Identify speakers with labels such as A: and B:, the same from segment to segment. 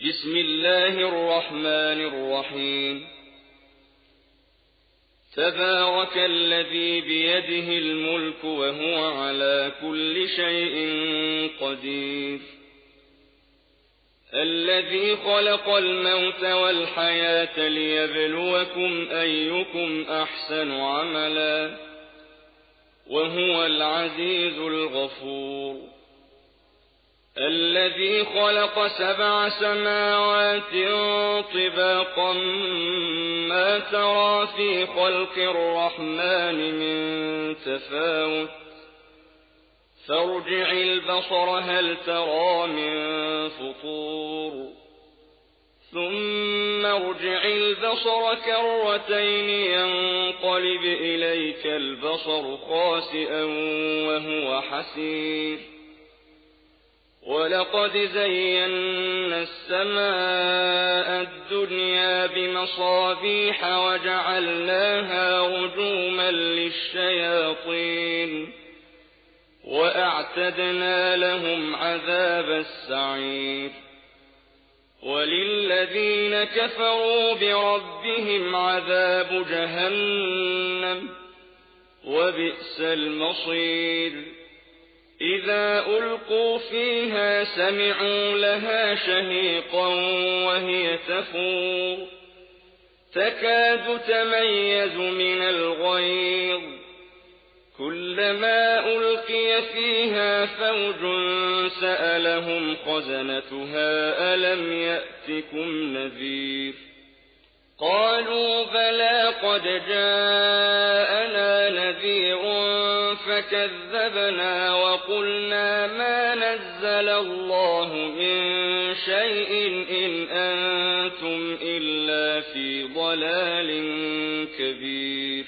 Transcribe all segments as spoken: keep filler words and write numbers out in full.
A: بسم الله الرحمن الرحيم. تبارك الذي بيده الملك وهو على كل شيء قدير. الذي خلق الموت والحياة ليبلوكم أيكم أحسن عملا وهو العزيز الغفور. الذي خلق سبع سماوات طباقا ما ترى في خلق الرحمن من تفاوت فارجع البصر هل ترى من فطور ثم ارجع البصر كرتين ينقلب إليك البصر خاسئا وهو حسير. ولقد زينا السماء الدنيا بمصابيح وجعلناها رجوما للشياطين وأعتدنا لهم عذاب السعير. وللذين كفروا بربهم عذاب جهنم وبئس المصير. إذا ألقوا فيها سمعوا لها شهيقا وهي تفور تكاد تميز من الغيظ كلما ألقي فيها فوج سألهم خزنتها ألم يأتكم نذير قالوا بلى قد جاءنا نذير فكذبنا وقلنا ما نزل الله من شيء إن أنتم إلا في ضلال كبير.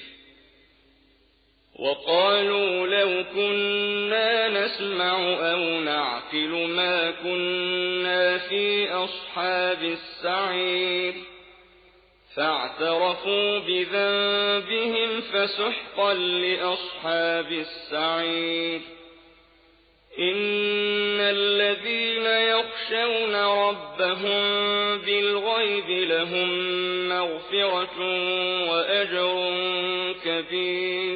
A: وقالوا لو كنا نسمع أو نعقل ما كنا في أصحاب السعير فاعترفوا بذنبهم فسحقا لأصحاب السعير. إن الذين يخشون ربهم بالغيب لهم مغفرة وأجر كبير.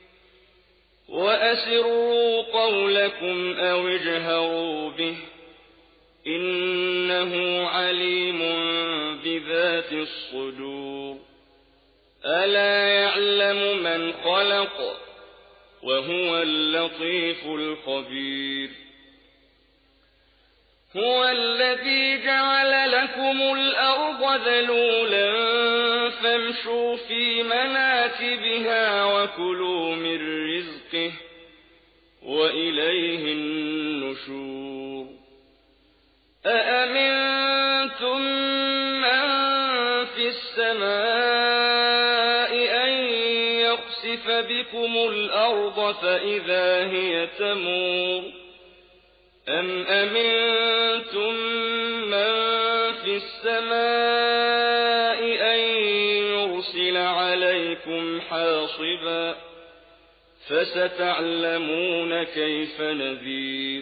A: وأسروا قولكم أو اجهروا به إنه عليم بذات الصدور. ألا يعلم من خلق وهو اللطيف الخبير. هو الذي جعل لكم الأرض ذلولا فامشوا في مناكبها وكلوا من رزقه وإليه النشور. أأمنتم من في السماء أن يخسف بكم الأرض فإذا هي تمور أم أمنتم من في السماء أن يرسل عليكم حاصبا فستعلمون كيف نذير.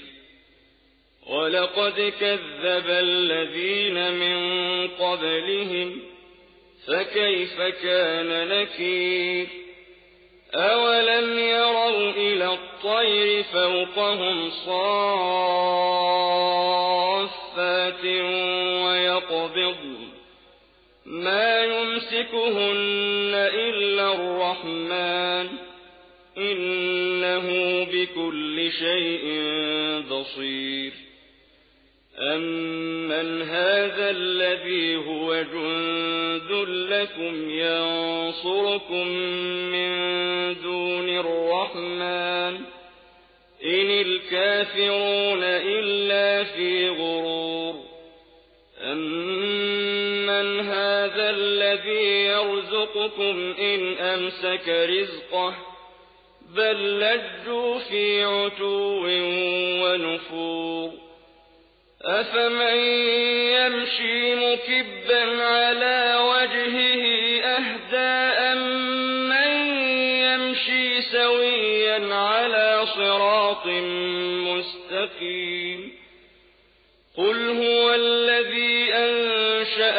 A: ولقد كذب الذين من قبلهم فكيف كان نكير. أولم يروا إلى الطير فوقهم صافات ويقبضن ما يمسكهن إلا الرحمن إنه بكل شيء بصير. أمن هذا الذي هو جند لكم ينصركم من دون الرحمن إن الكافرون إلا في غرور. أمن هذا الذي يرزقكم إن أمسك رزقه بل لجوا في عتو ونفور. أفمن يمشي مكبا على وجهه أهدى أمن يمشي سويا على صراط مستقيم. قل هو الذي أنزل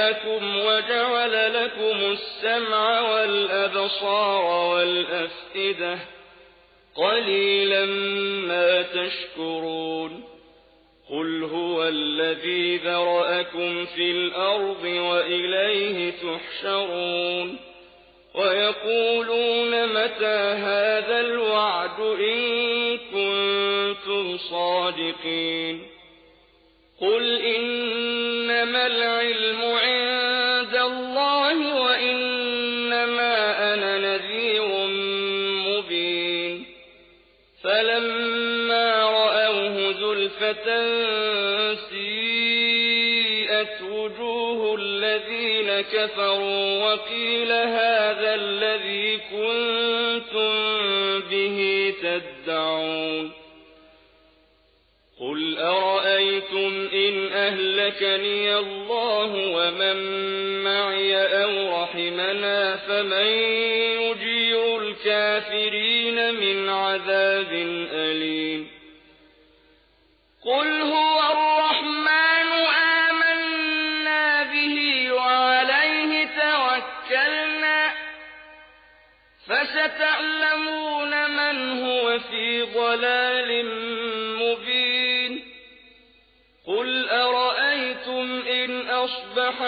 A: أحياكم وجعل لكم السمع والأبصار والأفئدة قليلا ما تشكرون قل هو الذي ذرأكم في الأرض وإليه تحشرون ويقولون متى هذا الوعد إن كنتم صادقين قل إنما العلم عند الله وإنما أنا نذير مبين فلما رأوه زلفة سيئت وجوه الذين كفروا وقيل هذا الذي كنتم به تدعون قل أرأيتم إن أهلكني الله ومن معي أو رحمنا فمن يجير الكافرين من عذاب أليم قل هو الرحمن آمنا به وعليه توكلنا فستعلمون من هو في ضلال مبين قل أرأيتم إن أصبح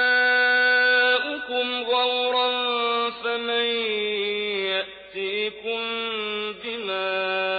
A: ماؤكم غورا فمن يأتيكم بماء